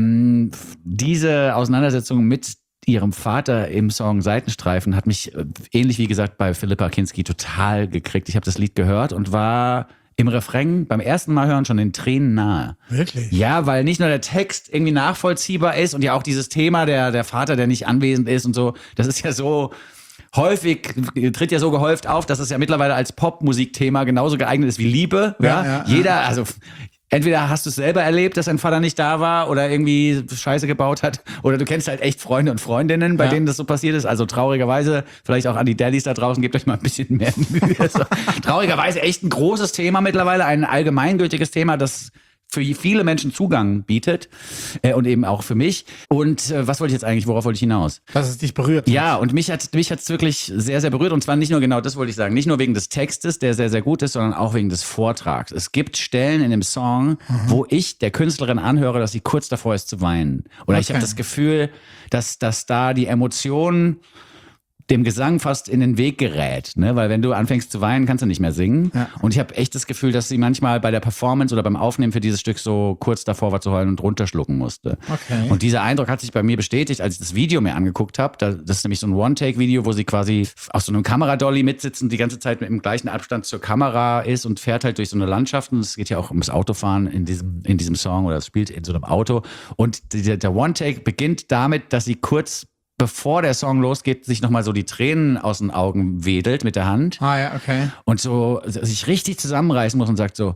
Diese Auseinandersetzung mit ihrem Vater im Song Seitenstreifen hat mich, ähnlich wie gesagt bei Philippa Kinski, total gekriegt. Ich habe das Lied gehört und war im Refrain beim ersten Mal hören schon den Tränen nahe. Wirklich? Ja, weil nicht nur der Text irgendwie nachvollziehbar ist und ja auch dieses Thema, der Vater, der nicht anwesend ist und so, das ist ja so häufig, tritt ja so gehäuft auf, dass es ja mittlerweile als Popmusikthema genauso geeignet ist wie Liebe. Ja. Jeder, also entweder hast du es selber erlebt, dass dein Vater nicht da war oder irgendwie Scheiße gebaut hat, oder du kennst halt echt Freunde und Freundinnen, bei denen das so passiert ist. Also traurigerweise, vielleicht auch an die Daddies da draußen, gebt euch mal ein bisschen mehr Mühe. Also, traurigerweise echt ein großes Thema mittlerweile, ein allgemeingültiges Thema, das für viele Menschen Zugang bietet und eben auch für mich. Und was wollte ich jetzt eigentlich, worauf wollte ich hinaus? Dass es dich berührt. Ja, und mich hat's wirklich sehr, sehr berührt. Und zwar nicht nur, genau das wollte ich sagen, nicht nur wegen des Textes, der sehr, sehr gut ist, sondern auch wegen des Vortrags. Es gibt Stellen in dem Song, wo ich der Künstlerin anhöre, dass sie kurz davor ist zu weinen. Oder ich habe das Gefühl, dass da die Emotionen dem Gesang fast in den Weg gerät, ne? Weil wenn du anfängst zu weinen, kannst du nicht mehr singen. Ja. Und ich habe echt das Gefühl, dass sie manchmal bei der Performance oder beim Aufnehmen für dieses Stück so kurz davor war zu heulen und runterschlucken musste. Okay. Und dieser Eindruck hat sich bei mir bestätigt, als ich das Video mir angeguckt habe. Das ist nämlich so ein One-Take-Video, wo sie quasi auf so einem Kameradolly mitsitzt und die ganze Zeit mit dem gleichen Abstand zur Kamera ist und fährt halt durch so eine Landschaft. Und es geht ja auch ums Autofahren in diesem Song, oder es spielt in so einem Auto. Und der One-Take beginnt damit, dass sie kurz bevor der Song losgeht, sich nochmal so die Tränen aus den Augen wedelt mit der Hand. Ah ja, okay. Und so sich richtig zusammenreißen muss und sagt so,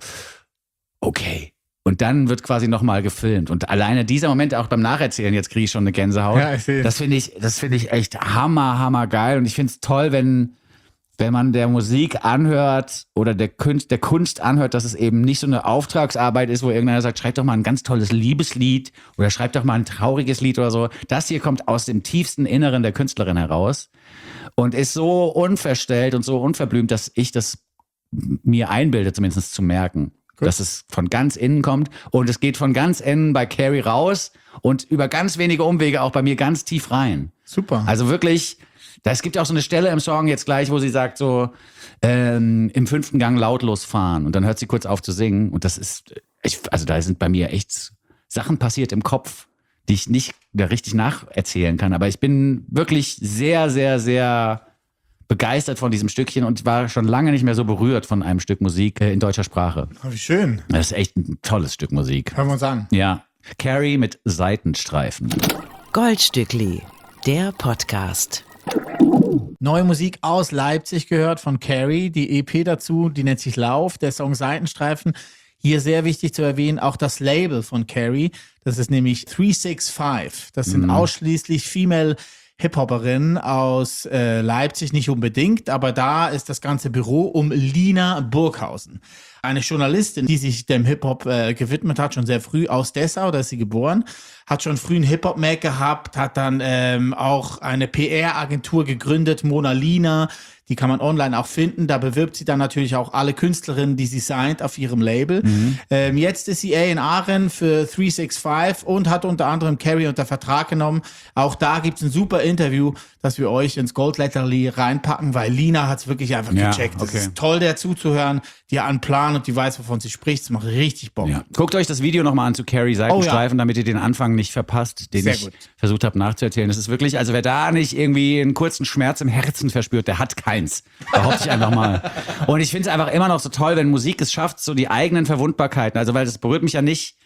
okay. Und dann wird quasi nochmal gefilmt. Und alleine dieser Moment, auch beim Nacherzählen, jetzt kriege ich schon eine Gänsehaut. Ja, ich sehe. Das finde ich echt hammer geil. Und ich finde es toll, wenn man der Musik anhört oder der Kunst anhört, dass es eben nicht so eine Auftragsarbeit ist, wo irgendeiner sagt, schreib doch mal ein ganz tolles Liebeslied oder schreib doch mal ein trauriges Lied oder so. Das hier kommt aus dem tiefsten Inneren der Künstlerin heraus und ist so unverstellt und so unverblümt, dass ich das mir einbilde, zumindest zu merken. Gut. Dass es von ganz innen kommt und es geht von ganz innen bei Carrie raus und über ganz wenige Umwege auch bei mir ganz tief rein. Super. Also wirklich... Es gibt ja auch so eine Stelle im Song jetzt gleich, wo sie sagt so, im 5. Gang lautlos fahren. Und dann hört sie kurz auf zu singen. Und das ist, also da sind bei mir echt Sachen passiert im Kopf, die ich nicht richtig nacherzählen kann. Aber ich bin wirklich sehr, sehr, sehr begeistert von diesem Stückchen und war schon lange nicht mehr so berührt von einem Stück Musik in deutscher Sprache. Oh, wie schön. Das ist echt ein tolles Stück Musik. Hören wir uns an. Ja. Carrie mit Seitenstreifen. Goldstückli, der Podcast. Neue Musik aus Leipzig gehört von Carrie, die EP dazu, die nennt sich Lauf, der Song Seitenstreifen. Hier sehr wichtig zu erwähnen, auch das Label von Carrie, das ist nämlich 365. Das sind ausschließlich Female Hip-Hopperinnen aus Leipzig, nicht unbedingt, aber da ist das ganze Büro um Lina Burghausen. Eine Journalistin, die sich dem Hip-Hop gewidmet hat, schon sehr früh aus Dessau, da ist sie geboren, hat schon früh einen Hip-Hop-Mag gehabt, hat dann auch eine PR-Agentur gegründet, Mona Lina, die kann man online auch finden. Da bewirbt sie dann natürlich auch alle Künstlerinnen, die sie signed auf ihrem Label. Jetzt ist sie A&Rin für 365 und hat unter anderem Carrie unter Vertrag genommen. Auch da gibt's ein super Interview, das wir euch ins Goldletterli reinpacken, weil Lina hat's wirklich einfach gecheckt. Okay. Es ist toll, der zuzuhören, die hat einen Plan und die weiß, wovon sie spricht. Es macht richtig Bock. Ja. Guckt euch das Video nochmal an zu Carrie Seitenstreifen, damit ihr den Anfang nicht verpasst, den ich versucht habe nachzuerzählen. Das ist wirklich, also wer da nicht irgendwie einen kurzen Schmerz im Herzen verspürt, der hat keins. Behaupte ich einfach mal. Und ich finde es einfach immer noch so toll, wenn Musik es schafft, so die eigenen Verwundbarkeiten, also weil das berührt mich ja nicht,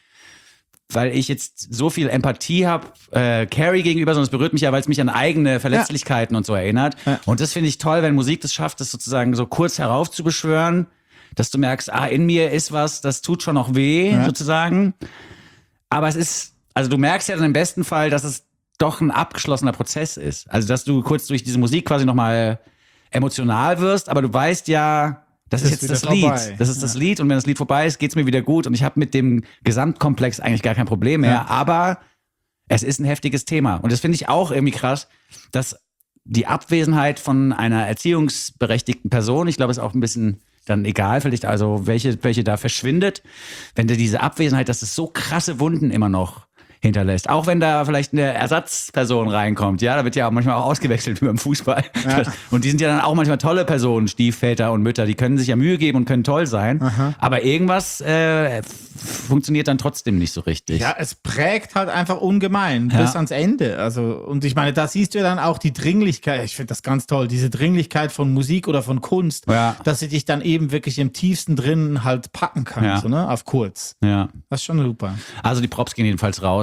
weil ich jetzt so viel Empathie habe Carrie gegenüber, sondern es berührt mich ja, weil es mich an eigene Verletzlichkeiten und so erinnert. Ja. Und das finde ich toll, wenn Musik das schafft, das sozusagen so kurz heraufzubeschwören, dass du merkst, in mir ist was, das tut schon noch weh, sozusagen. Aber es ist, also du merkst ja dann im besten Fall, dass es doch ein abgeschlossener Prozess ist. Also dass du kurz durch diese Musik quasi nochmal emotional wirst, aber du weißt ja, das ist jetzt das Lied. Vorbei. Das ist das Lied und wenn das Lied vorbei ist, geht's mir wieder gut und ich habe mit dem Gesamtkomplex eigentlich gar kein Problem mehr, aber es ist ein heftiges Thema. Und das finde ich auch irgendwie krass, dass die Abwesenheit von einer erziehungsberechtigten Person, ich glaube, ist auch ein bisschen dann egal, vielleicht also welche da verschwindet, wenn du diese Abwesenheit, dass es so krasse Wunden immer noch hinterlässt. Auch wenn da vielleicht eine Ersatzperson reinkommt. Ja, da wird ja auch manchmal auch ausgewechselt wie beim Fußball. Ja. Und die sind ja dann auch manchmal tolle Personen, Stiefväter und Mütter. Die können sich ja Mühe geben und können toll sein. Aha. Aber irgendwas funktioniert dann trotzdem nicht so richtig. Ja, es prägt halt einfach ungemein bis ans Ende. Also, und ich meine, da siehst du ja dann auch die Dringlichkeit. Ich finde das ganz toll. Diese Dringlichkeit von Musik oder von Kunst, dass sie dich dann eben wirklich im tiefsten drin halt packen kann. So, ne? Auf kurz. Ja. Das ist schon super. Also die Props gehen jedenfalls raus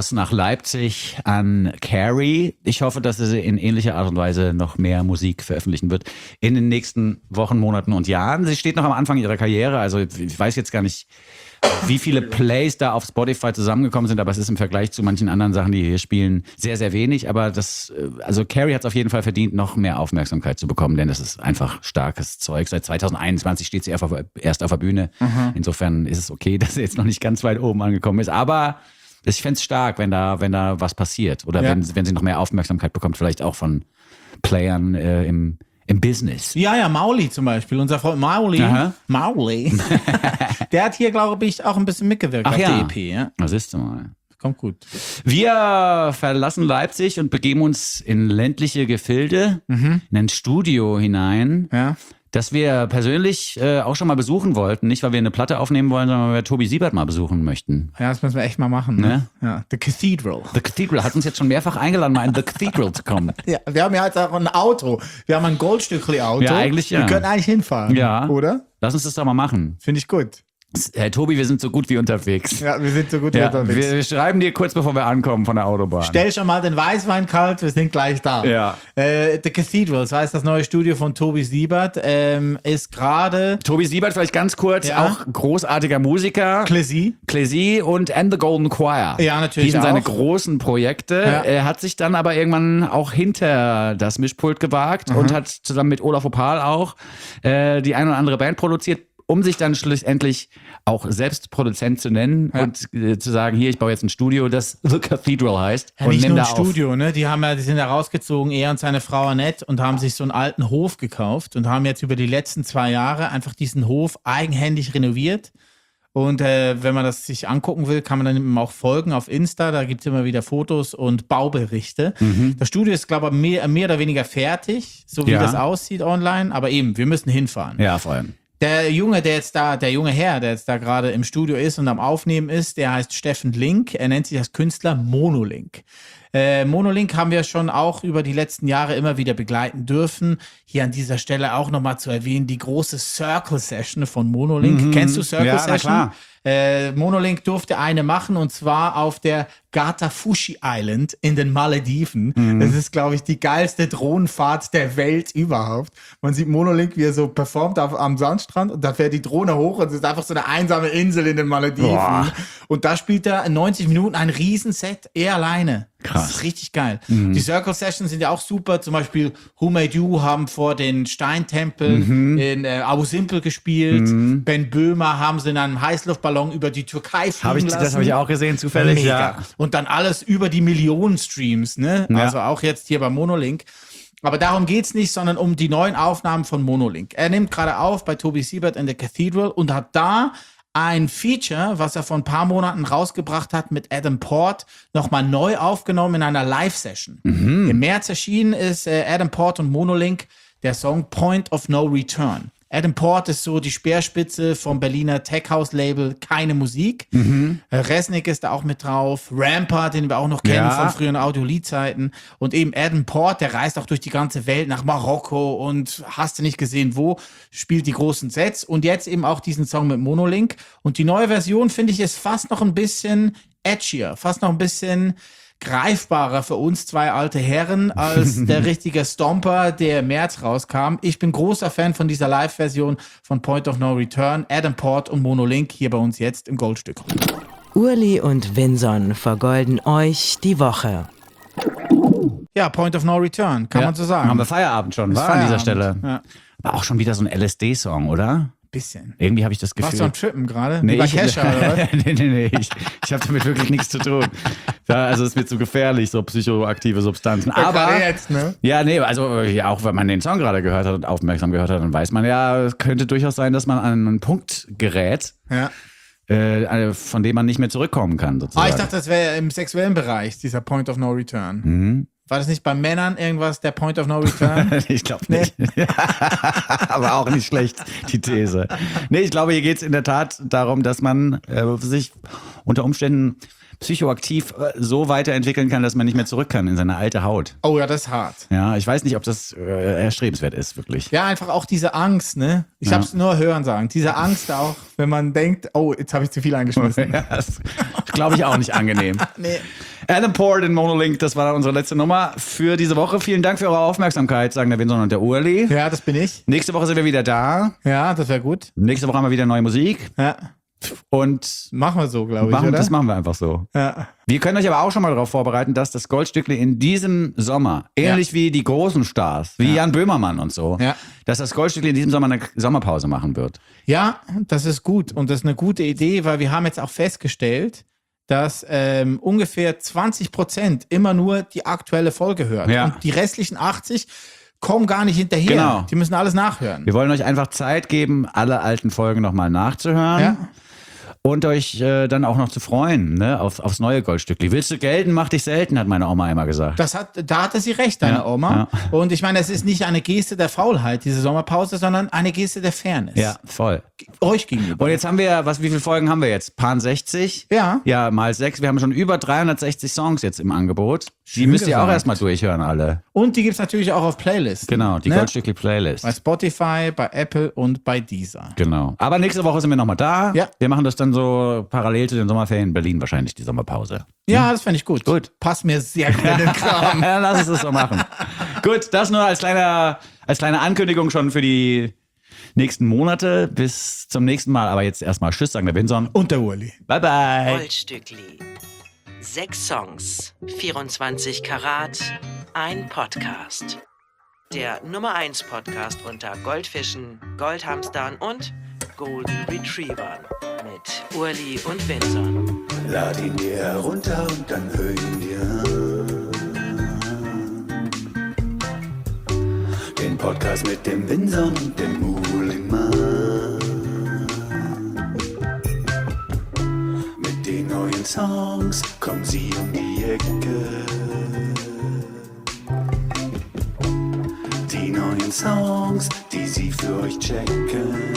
raus nach Leipzig an Carrie. Ich hoffe, dass sie in ähnlicher Art und Weise noch mehr Musik veröffentlichen wird in den nächsten Wochen, Monaten und Jahren. Sie steht noch am Anfang ihrer Karriere, also ich weiß jetzt gar nicht, wie viele Plays da auf Spotify zusammengekommen sind, aber es ist im Vergleich zu manchen anderen Sachen, die hier spielen, sehr, sehr wenig. Aber also Carrie hat es auf jeden Fall verdient, noch mehr Aufmerksamkeit zu bekommen, denn das ist einfach starkes Zeug. Seit 2021 steht sie erst auf der Bühne. Insofern ist es okay, dass sie jetzt noch nicht ganz weit oben angekommen ist. Aber ich fände es stark, wenn da was passiert. Oder wenn sie noch mehr Aufmerksamkeit bekommt, vielleicht auch von Playern im Business. Ja, Mauli zum Beispiel, unser Freund Mauli. Aha. Mauli. Der hat hier, glaube ich, auch ein bisschen mitgewirkt auf der EP. Ja? Das ist mal. Kommt gut. Wir verlassen Leipzig und begeben uns in ländliche Gefilde, in ein Studio hinein, das wir persönlich auch schon mal besuchen wollten. Nicht, weil wir eine Platte aufnehmen wollen, sondern weil wir Tobi Siebert mal besuchen möchten. Ja, das müssen wir echt mal machen. Ne? Ja. The Cathedral. The Cathedral hat uns jetzt schon mehrfach eingeladen, mal in The Cathedral zu kommen. Ja, wir haben ja jetzt auch ein Auto. Wir haben ein Goldstückli-Auto. Ja, eigentlich ja. Wir können eigentlich hinfahren. Ja. Oder? Lass uns das doch mal machen. Finde ich gut. Herr Tobi, wir sind so gut wie unterwegs. Ja, wir sind so gut wie Ja, unterwegs. wir schreiben dir kurz, bevor wir ankommen von der Autobahn. Stell schon mal den Weißwein kalt, wir sind gleich da. Ja. The Cathedral, das heißt das neue Studio von Tobi Siebert, ist gerade Tobi Siebert, vielleicht ganz kurz, auch großartiger Musiker. Clézy und the Golden Choir. Ja, natürlich Die sind seine auch. großen Projekte. Ja. Er hat sich dann aber irgendwann auch hinter das Mischpult gewagt und hat zusammen mit Olaf Opal auch die ein oder andere Band produziert, um sich dann schlussendlich auch selbst Produzent zu nennen und zu sagen, hier, ich baue jetzt ein Studio, das The Cathedral heißt. Ja, und nicht nimm nur da ein Studio, ne? Die sind da rausgezogen, er und seine Frau Annette, und haben sich so einen alten Hof gekauft und haben jetzt über die letzten 2 Jahre einfach diesen Hof eigenhändig renoviert. Und wenn man das sich angucken will, kann man dann eben auch folgen auf Insta. Da gibt es immer wieder Fotos und Bauberichte. Das Studio ist, glaube ich, mehr oder weniger fertig, so wie das aussieht online. Aber eben, wir müssen hinfahren. Ja, vor allem. Der junge Herr, der jetzt da gerade im Studio ist und am Aufnehmen ist, der heißt Steffen Link. Er nennt sich als Künstler Monolink. Monolink haben wir schon auch über die letzten Jahre immer wieder begleiten dürfen. Hier an dieser Stelle auch nochmal zu erwähnen, die große Circle Session von Monolink. Kennst du Circle Session? Klar. Monolink durfte eine machen, und zwar auf der Gatafushi Island in den Malediven. Das ist, glaube ich, die geilste Drohnenfahrt der Welt überhaupt. Man sieht Monolink, wie er so performt am Sandstrand, und da fährt die Drohne hoch und es ist einfach so eine einsame Insel in den Malediven. Boah. Und da spielt er in 90 Minuten ein Riesenset, er alleine. Krass. Das ist richtig geil. Die Circle Sessions sind ja auch super. Zum Beispiel Who Made You haben vor den Steintempeln in Abu Simbel gespielt. Ben Böhmer haben sie in einem Heißluftballon über die Türkei fliegen lassen. Das habe ich auch gesehen, zufällig. Mega. Ja. Und dann alles über die Millionen Streams, ne? Ja. Also auch jetzt hier bei Monolink. Aber darum geht's nicht, sondern um die neuen Aufnahmen von Monolink. Er nimmt gerade auf bei Tobi Siebert in The Cathedral und hat da ein Feature, was er vor ein paar Monaten rausgebracht hat mit Adam Port, nochmal neu aufgenommen in einer Live-Session. Im März erschienen ist Adam Port und Monolink der Song Point of No Return. Adam Port ist so die Speerspitze vom Berliner Tech-House-Label Keine Musik. Resnick ist da auch mit drauf. Rampart, den wir auch noch kennen von früheren Audio-Lied-Zeiten. Und eben Adam Port, der reist auch durch die ganze Welt nach Marokko und hast du nicht gesehen wo, spielt die großen Sets. Und jetzt eben auch diesen Song mit Monolink. Und die neue Version, finde ich, ist fast noch ein bisschen edgier, fast noch ein bisschen greifbarer für uns 2 alte Herren als der richtige Stomper, der im März rauskam. Ich bin großer Fan von dieser Live-Version von Point of No Return. Adam Port und Monolink hier bei uns jetzt im Goldstück. Urli und Vinson vergolden euch die Woche. Ja, Point of No Return, kann man so sagen. Haben wir Feierabend schon, Ist war an dieser Feierabend. Stelle. Ja. Aber auch schon wieder so ein LSD-Song, oder? Bisschen. Irgendwie habe ich das Warst Gefühl. du am Trippen gerade? Nee, Über ich, Kesha, oder was? nee. Ich habe damit wirklich nichts zu tun. Ja, also es wird zu gefährlich, so psychoaktive Substanzen. Aber Gerade jetzt, ne? ja, nee, also ja, auch wenn man den Song gerade gehört hat und aufmerksam gehört hat, dann weiß man ja, es könnte durchaus sein, dass man an einen Punkt gerät, Ja. von dem man nicht mehr zurückkommen kann, sozusagen. Ich dachte, das wäre im sexuellen Bereich, dieser Point of No Return. War das nicht bei Männern irgendwas, der Point of No Return? Ich glaube nicht. Aber auch nicht schlecht, die These. Nee, ich glaube, hier geht es in der Tat darum, dass man sich unter Umständen psychoaktiv so weiterentwickeln kann, dass man nicht mehr zurück kann in seine alte Haut. Oh ja, das ist hart. Ja, ich weiß nicht, ob das erstrebenswert ist, wirklich. Ja, einfach auch diese Angst, ne? Ich hab's nur hören sagen. Diese Angst auch, wenn man denkt, oh, jetzt habe ich zu viel eingeschmissen. Das glaube ich auch nicht angenehm. Nee. Alan Port in Monolink, das war unsere letzte Nummer für diese Woche. Vielen Dank für eure Aufmerksamkeit, sagen der Winson und der Urli. Ja, das bin ich. Nächste Woche sind wir wieder da. Ja, das wäre gut. Nächste Woche haben wir wieder neue Musik. Ja. Und Machen wir so, glaube ich, oder? das machen wir einfach so. Ja. Wir können euch aber auch schon mal darauf vorbereiten, dass das Goldstückli in diesem Sommer, ähnlich wie die großen Stars, wie Jan Böhmermann und so, Ja. dass das Goldstückli in diesem Sommer eine Sommerpause machen wird. Ja, das ist gut und das ist eine gute Idee, weil wir haben jetzt auch festgestellt, dass ungefähr 20% immer nur die aktuelle Folge hören. Ja. Und die restlichen 80 kommen gar nicht hinterher. Genau. Die müssen alles nachhören. Wir wollen euch einfach Zeit geben, alle alten Folgen nochmal nachzuhören. Ja. Und euch dann auch noch zu freuen, ne, aufs neue Goldstückli. Willst du gelten, mach dich selten, hat meine Oma einmal gesagt. Da hatte sie recht, deine Ja, Oma. Und ich meine, es ist nicht eine Geste der Faulheit, diese Sommerpause, sondern eine Geste der Fairness. Ja, voll. Euch gegenüber. Und jetzt haben wir, wie viele Folgen haben wir jetzt? Paar 60? Ja. Ja, mal 6. Wir haben schon über 360 Songs jetzt im Angebot. Die Schön müsst ihr auch gesagt. erstmal durchhören, alle. Und die gibt es natürlich auch auf Playlists. Genau, die Ne? Goldstückli-Playlist. Bei Spotify, bei Apple und bei Deezer. Genau. Aber nächste Woche sind wir nochmal da. Ja. Wir machen das dann so parallel zu den Sommerferien in Berlin wahrscheinlich, die Sommerpause. Ja, das fände ich gut. Gut. Passt mir sehr gut in den Kram. Ja, lass uns das so machen. Gut, das nur als kleine Ankündigung schon für die nächsten Monate. Bis zum nächsten Mal. Aber jetzt erstmal Tschüss, sagen der Winson. Und der Uli. Bye, bye. Goldstückli. 6 Songs, 24 Karat, ein Podcast. Der Nummer 1 Podcast unter Goldfischen, Goldhamstern und Golden Retrievern. Mit Urli und Winson. Lad ihn dir herunter und dann hör ihn dir an. Den Podcast mit dem Winson und dem Mulimann. Mit den neuen Songs kommen sie um die Ecke. Die neuen Songs, die sie für euch checken.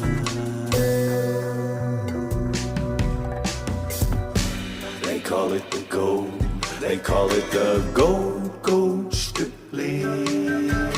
They call it the gold, they call it the gold, Goldstückli.